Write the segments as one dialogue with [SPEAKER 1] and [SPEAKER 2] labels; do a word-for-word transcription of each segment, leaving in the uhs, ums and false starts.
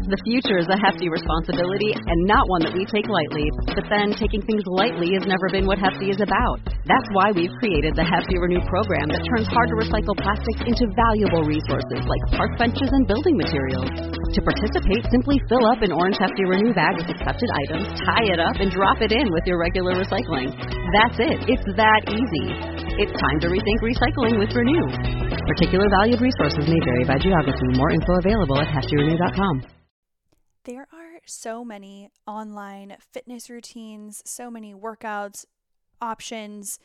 [SPEAKER 1] The future is a hefty responsibility and not one that we take lightly. But then taking things lightly has never been what Hefty is about. That's why we've created the Hefty Renew program that turns hard-to-recycle plastics into valuable resources like park benches and building materials. To participate, simply fill up an orange Hefty Renew bag with accepted items, tie it up, and drop it in with your regular recycling. That's it. It's that easy. It's time to rethink recycling with Renew. Particular valued resources may vary by geography. More info available at hefty renew dot com.
[SPEAKER 2] There are so many online fitness routines, so many workouts, options,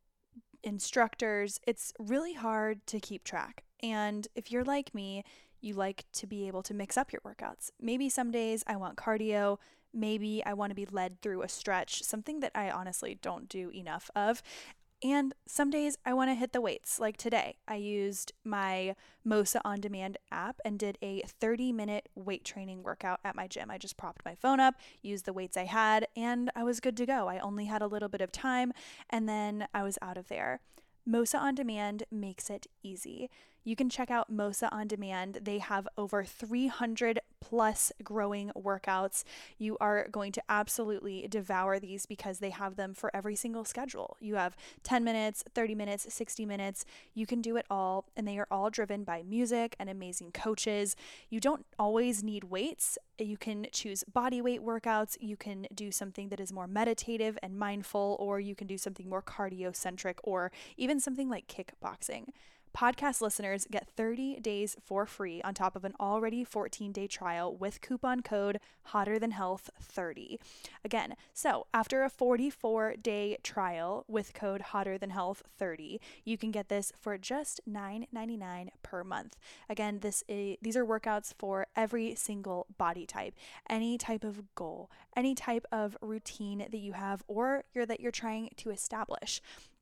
[SPEAKER 2] instructors. It's really hard to keep track. And if you're like me, you like to be able to mix up your workouts. Maybe some days I want cardio. Maybe I want to be led through a stretch, something that I honestly don't do enough of. And some days I want to hit the weights. Like today, I used my Mosa On Demand app and did a thirty minute weight training workout at my gym. I just propped my phone up, used the weights I had, and I was good to go. I only had a little bit of time, and then I was out of there. Mosa On Demand makes it easy. You can check out Mosa On Demand. They have over three hundred plus growing workouts. You are going to absolutely devour these because they have them for every single schedule. You have ten minutes, thirty minutes, sixty minutes. You can do it all, and they are all driven by music and amazing coaches. You don't always need weights. You can choose body weight workouts. You can do something that is more meditative and mindful, or you can do something more cardio-centric, or even something like kickboxing. Podcast listeners get thirty days for free on top of an already fourteen-day trial with coupon code hotter than health thirty. Again, so after a forty-four day trial with code hotter than health thirty, you can get this for just nine ninety-nine per month. Again, this is, these are workouts for every single body type, any type of goal, any type of routine that you have or you're, that you're trying to establish.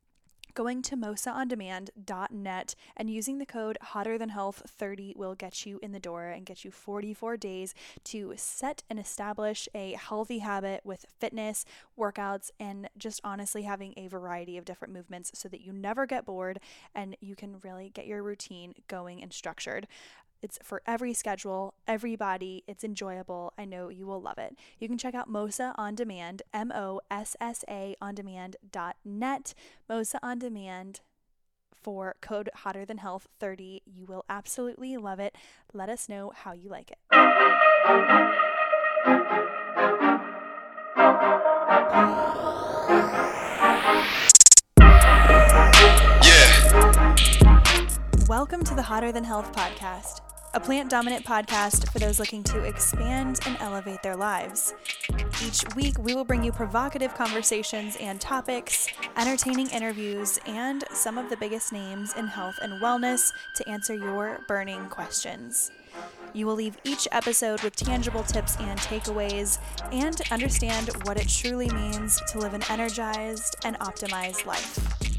[SPEAKER 2] Going to mosa on demand dot net and using the code hotter than health thirty will get you in the door and get you forty-four days to set and establish a healthy habit with fitness, workouts, and just honestly having a variety of different movements so that you never get bored and you can really get your routine going and structured. It's for every schedule, every body. It's enjoyable. I know you will love it. You can check out Mosa On Demand, M O S S A on demand dot net. Mosa On Demand for code hotter than health thirty. You will absolutely love it. Let us know how you like it. Yeah. Welcome to the Hotter Than Health podcast, a plant-dominant podcast for those looking to expand and elevate their lives. Each week, we will bring you provocative conversations and topics, entertaining interviews, and some of the biggest names in health and wellness to answer your burning questions. You will leave each episode with tangible tips and takeaways and understand what it truly means to live an energized and optimized life.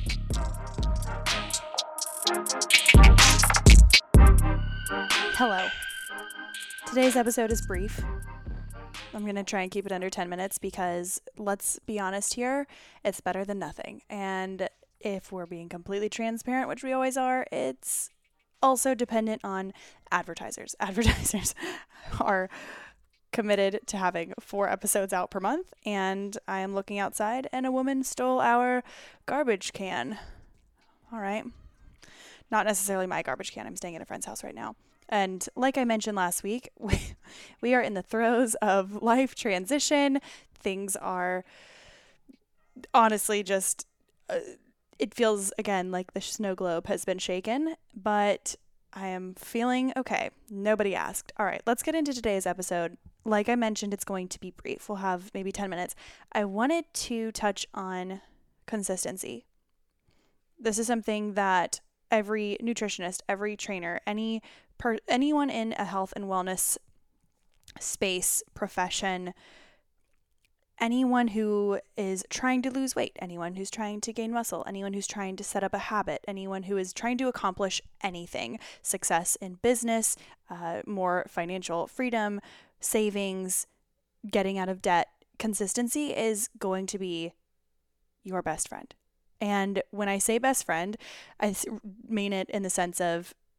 [SPEAKER 2] Hello. Today's episode is brief. I'm going to try and keep it under ten minutes because, let's be honest here, it's better than nothing. And if we're being completely transparent, which we always are, it's also dependent on advertisers. Advertisers are committed to having four episodes out per month, and I am looking outside and a woman stole our garbage can. All right. Not necessarily my garbage can. I'm staying at a friend's house right now. And like I mentioned last week, we, we are in the throes of life transition. Things are honestly just, uh, it feels, again, like the snow globe has been shaken, but I am feeling okay. Nobody asked. All right, let's get into today's episode. Like I mentioned, it's going to be brief. We'll have maybe ten minutes. I wanted to touch on consistency. This is something that every nutritionist, every trainer, any per, anyone in a health and wellness space, profession, anyone who is trying to lose weight, anyone who's trying to gain muscle, anyone who's trying to set up a habit, anyone who is trying to accomplish anything, success in business, uh, more financial freedom, savings, getting out of debt, consistency is going to be your best friend. And when I say best friend, I mean it in the sense of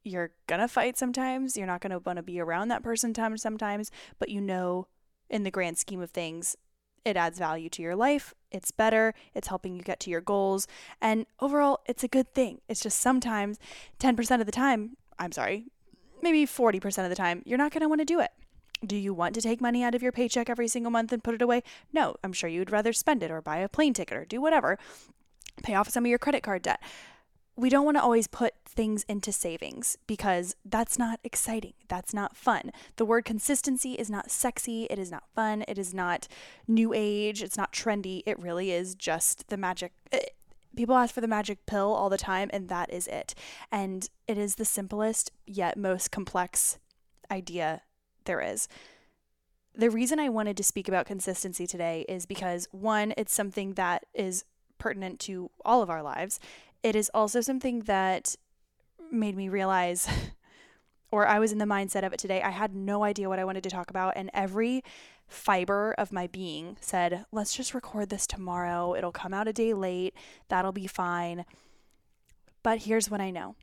[SPEAKER 2] You're going to fight sometimes. You're not going to want to be around that person sometimes, but you know, in the grand scheme of things, it adds value to your life. It's better. It's helping you get to your goals. And overall, it's a good thing. It's just sometimes ten percent of the time, I'm sorry, maybe forty percent of the time, you're not going to want to do it. Do you want to take money out of your paycheck every single month and put it away? No, I'm sure you'd rather spend it or buy a plane ticket or do whatever. Pay off some of your credit card debt. We don't want to always put things into savings because that's not exciting. That's not fun. The word consistency is not sexy. It is not fun. It is not new age. It's not trendy. It really is just the magic. It, people ask for the magic pill all the time, and that is it. And it is the simplest yet most complex idea there is. The reason I wanted to speak about consistency today is because, one, it's something that is pertinent to all of our lives. It is also something that made me realize, or I was in the mindset of it today. I had no idea what I wanted to talk about, and every fiber of my being said, let's just record this tomorrow. It'll come out a day late. That'll be fine. But here's what I know.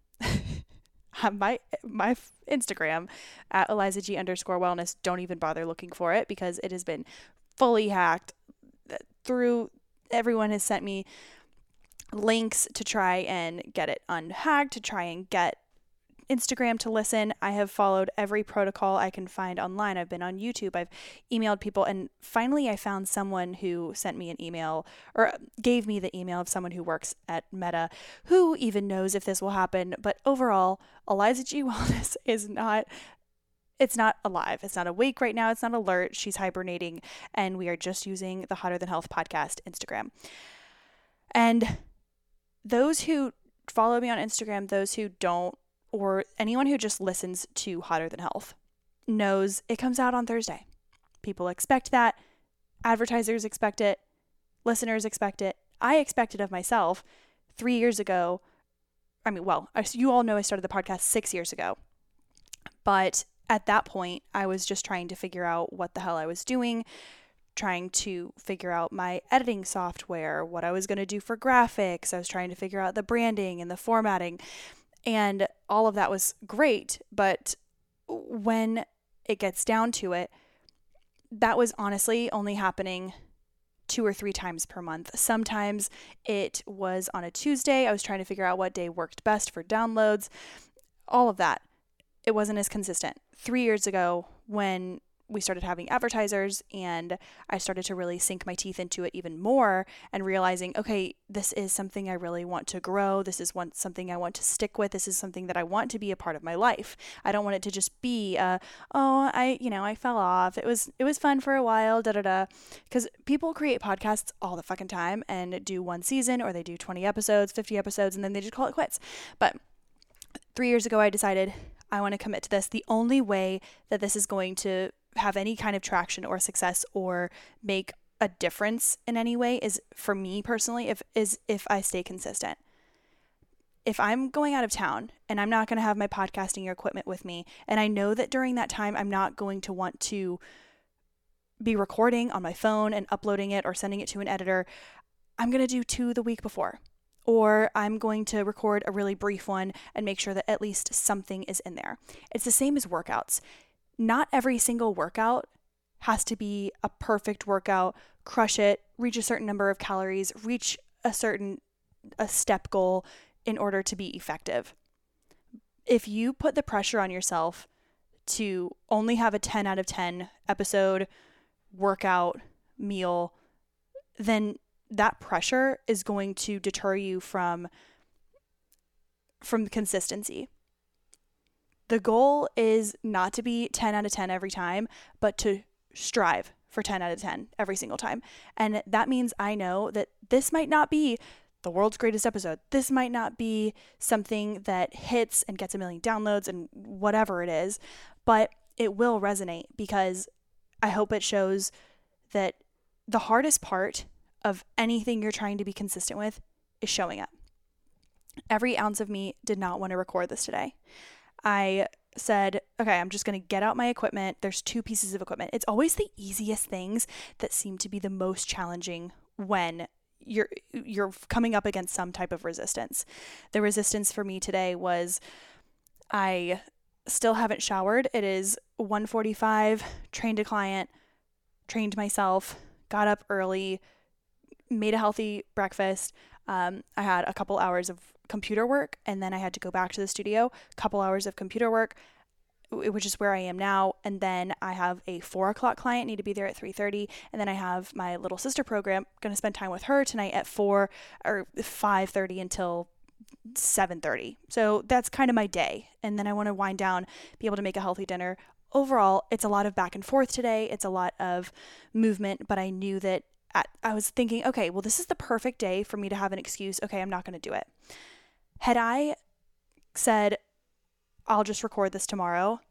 [SPEAKER 2] my my Instagram at Eliza G underscore wellness, don't even bother looking for it because it has been fully hacked through. Everyone has sent me links to try and get it unhacked, to try and get Instagram to listen. I have followed every protocol I can find online. I've been on YouTube. I've emailed people. And finally, I found someone who sent me an email or gave me the email of someone who works at Meta, who even knows if this will happen. But overall, Eliza G Wellness is not, it's not alive. It's not awake right now. It's not alert. She's hibernating. And we are just using the Hotter Than Health podcast Instagram. And those who follow me on Instagram, those who don't, or anyone who just listens to Hotter Than Health knows it comes out on Thursday. People expect that. Advertisers expect it. Listeners expect it. I expect it of myself three years ago. I mean, well, you all know I started the podcast six years ago. But at that point, I was just trying to figure out what the hell I was doing, trying to figure out my editing software, what I was going to do for graphics. I was trying to figure out the branding and the formatting. And all of that was great, but when it gets down to it, that was honestly only happening two or three times per month. Sometimes it was on a Tuesday. I was trying to figure out what day worked best for downloads. All of that. It wasn't as consistent. Three years ago, when we started having advertisers and I started to really sink my teeth into it even more and realizing, okay, this is something I really want to grow. This is one, something I want to stick with. This is something that I want to be a part of my life. I don't want it to just be, uh, oh, I, you know, I fell off. It was, it was fun for a while, da da da. Because people create podcasts all the fucking time and do one season or they do twenty episodes, fifty episodes, and then they just call it quits. But three years ago, I decided I want to commit to this. The only way that this is going to have any kind of traction or success or make a difference in any way is, for me personally, if is if I stay consistent. If I'm going out of town and I'm not going to have my podcasting equipment with me, and I know that during that time I'm not going to want to be recording on my phone and uploading it or sending it to an editor, I'm going to do two the week before. Or I'm going to record a really brief one and make sure that at least something is in there. It's the same as workouts. Not every single workout has to be a perfect workout, crush it, reach a certain number of calories, reach a certain a step goal in order to be effective. If you put the pressure on yourself to only have a ten out of ten episode, workout, meal, then that pressure is going to deter you from, from consistency. The goal is not to be ten out of ten every time, but to strive for ten out of ten every single time. And that means I know that this might not be the world's greatest episode. This might not be something that hits and gets a million downloads and whatever it is, but it will resonate because I hope it shows that the hardest part of anything you're trying to be consistent with is showing up. Every ounce of me did not want to record this today. I said, okay, I'm just going to get out my equipment. There's two pieces of equipment. It's always the easiest things that seem to be the most challenging when you're you're coming up against some type of resistance. The resistance for me today was I still haven't showered. It is one forty-five, trained a client, trained myself, got up early, made a healthy breakfast. Um, I had a couple hours of computer work, and then I had to go back to the studio, a couple hours of computer work, which is where I am now. And then I have a four o'clock client, need to be there at three thirty. And then I have my little sister program, going to spend time with her tonight at four or five thirty until seven thirty. So that's kind of my day. And then I want to wind down, be able to make a healthy dinner. Overall, it's a lot of back and forth today. It's a lot of movement, but I knew that at, I was thinking, okay, well, this is the perfect day for me to have an excuse. Okay, I'm not going to do it. Had I said, I'll just record this tomorrow,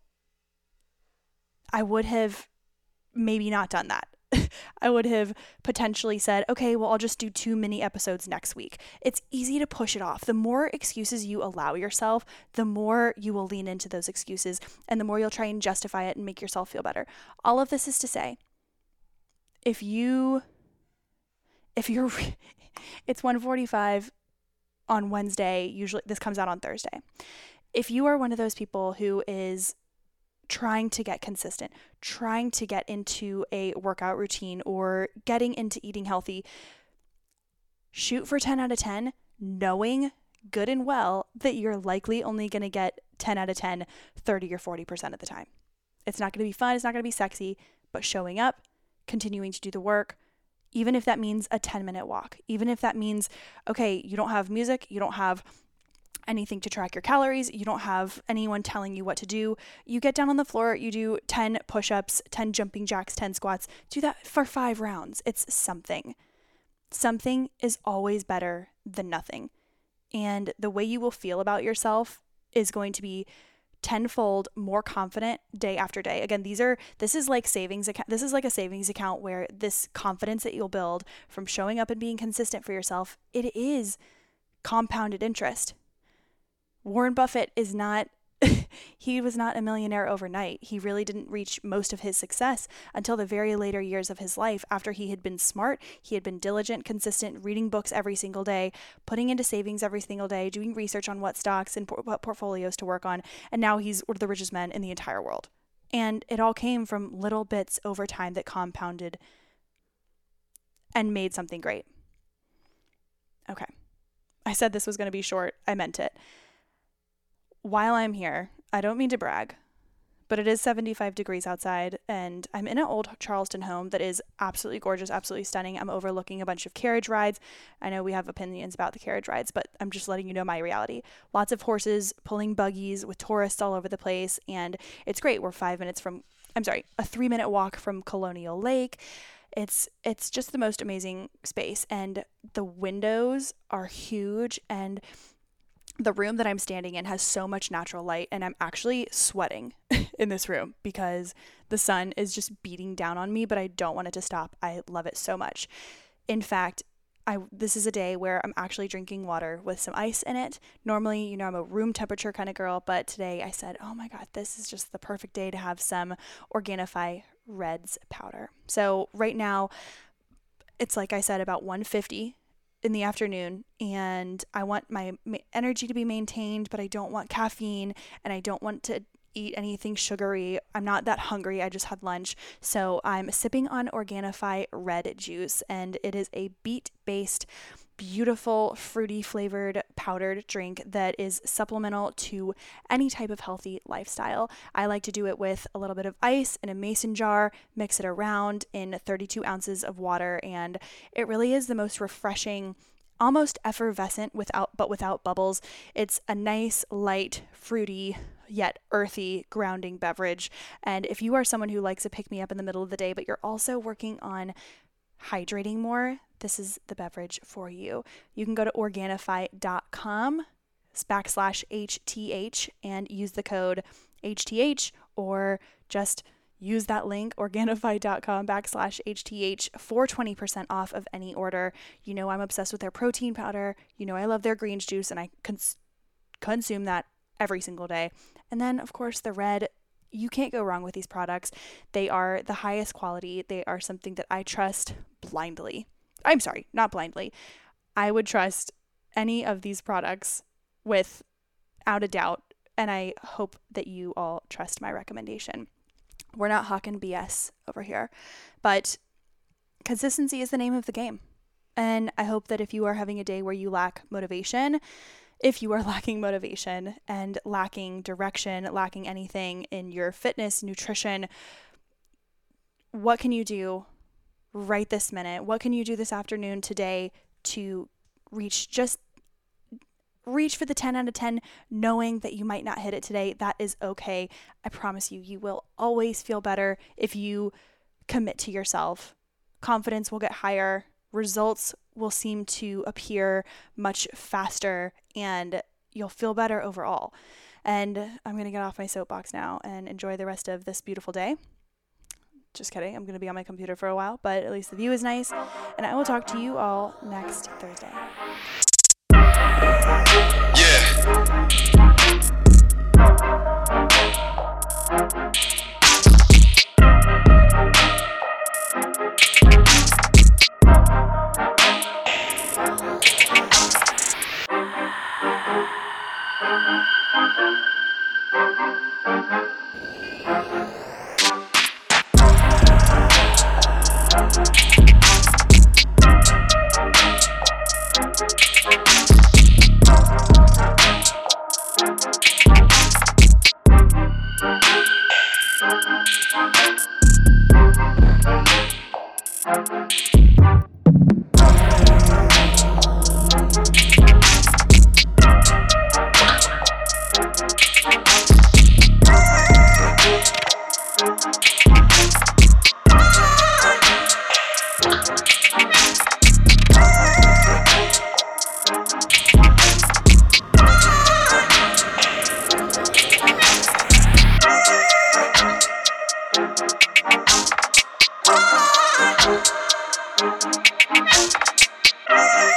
[SPEAKER 2] I would have maybe not done that. I would have potentially said, okay, well, I'll just do two mini episodes next week. It's easy to push it off. The more excuses you allow yourself, the more you will lean into those excuses, and the more you'll try and justify it and make yourself feel better. All of this is to say, if you, if you're, it's one forty-five on Wednesday, usually this comes out on Thursday. If you are one of those people who is trying to get consistent, trying to get into a workout routine or getting into eating healthy, shoot for ten out of ten, knowing good and well that you're likely only going to get ten out of ten, thirty or forty percent of the time. It's not going to be fun. It's not going to be sexy, but showing up, continuing to do the work, even if that means a ten minute walk, even if that means, okay, you don't have music, you don't have anything to track your calories, you don't have anyone telling you what to do, you get down on the floor, you do ten push-ups, ten jumping jacks, ten squats, do that for five rounds. It's something. Something is always better than nothing. And the way you will feel about yourself is going to be tenfold more confident day after day. Again, these are, this is like savings account. This is like a savings account where this confidence that you'll build from showing up and being consistent for yourself, it is compounded interest. Warren Buffett is not, he was not a millionaire overnight. He really didn't reach most of his success until the very later years of his life, after he had been smart, he had been diligent, consistent, reading books every single day, putting into savings every single day, doing research on what stocks and por- what portfolios to work on. And now he's one of the richest men in the entire world. And it all came from little bits over time that compounded and made something great. Okay. I said this was going to be short. I meant it. While I'm here, I don't mean to brag, but it is seventy-five degrees outside, and I'm in an old Charleston home that is absolutely gorgeous, absolutely stunning. I'm overlooking a bunch of carriage rides. I know we have opinions about the carriage rides, but I'm just letting you know my reality. Lots of horses pulling buggies with tourists all over the place, and it's great. We're five minutes from, I'm sorry, a three-minute walk from Colonial Lake. It's it's just the most amazing space, and the windows are huge, and the room that I'm standing in has so much natural light, and I'm actually sweating in this room because the sun is just beating down on me, but I don't want it to stop. I love it so much. In fact, I this is a day where I'm actually drinking water with some ice in it. Normally, you know, I'm a room temperature kind of girl, but today I said, oh my God, this is just the perfect day to have some Organifi Reds powder. So right now, it's like I said, about one fifty in the afternoon, and I want my ma- energy to be maintained, but I don't want caffeine, and I don't want to eat anything sugary. I'm not that hungry. I just had lunch. So I'm sipping on Organifi Red Juice, and it is a beet-based, beautiful, fruity flavored powdered drink that is supplemental to any type of healthy lifestyle. I like to do it with a little bit of ice in a mason jar, mix it around in thirty-two ounces of water, and it really is the most refreshing, almost effervescent without but without bubbles. It's a nice, light, fruity, yet earthy, grounding beverage. And if you are someone who likes to pick me up in the middle of the day, but you're also working on hydrating more, this is the beverage for you. You can go to Organifi.com backslash HTH and use the code H T H, or just use that link, Organifi.com backslash HTH, for twenty percent off of any order. You know I'm obsessed with their protein powder. You know I love their greens juice, and I cons- consume that every single day. And then, of course, the red. You can't go wrong with these products. They are the highest quality. They are something that I trust blindly. I'm sorry, not blindly. I would trust any of these products without a doubt, and I hope that you all trust my recommendation. We're not hawking B S over here, but consistency is the name of the game. And I hope that if you are having a day where you lack motivation, if you are lacking motivation and lacking direction, lacking anything in your fitness, nutrition, what can you do right this minute? What can you do this afternoon, today, to reach just reach for the ten out of ten, knowing that you might not hit it today? That is okay. I promise you, you will always feel better if you commit to yourself. Confidence will get higher. Results will seem to appear much faster, and you'll feel better overall. And I'm going to get off my soapbox now and enjoy the rest of this beautiful day. Just kidding. I'm going to be on my computer for a while, but at least the view is nice. And I will talk to you all next Thursday.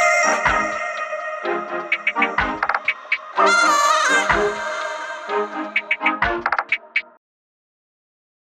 [SPEAKER 3] Ah!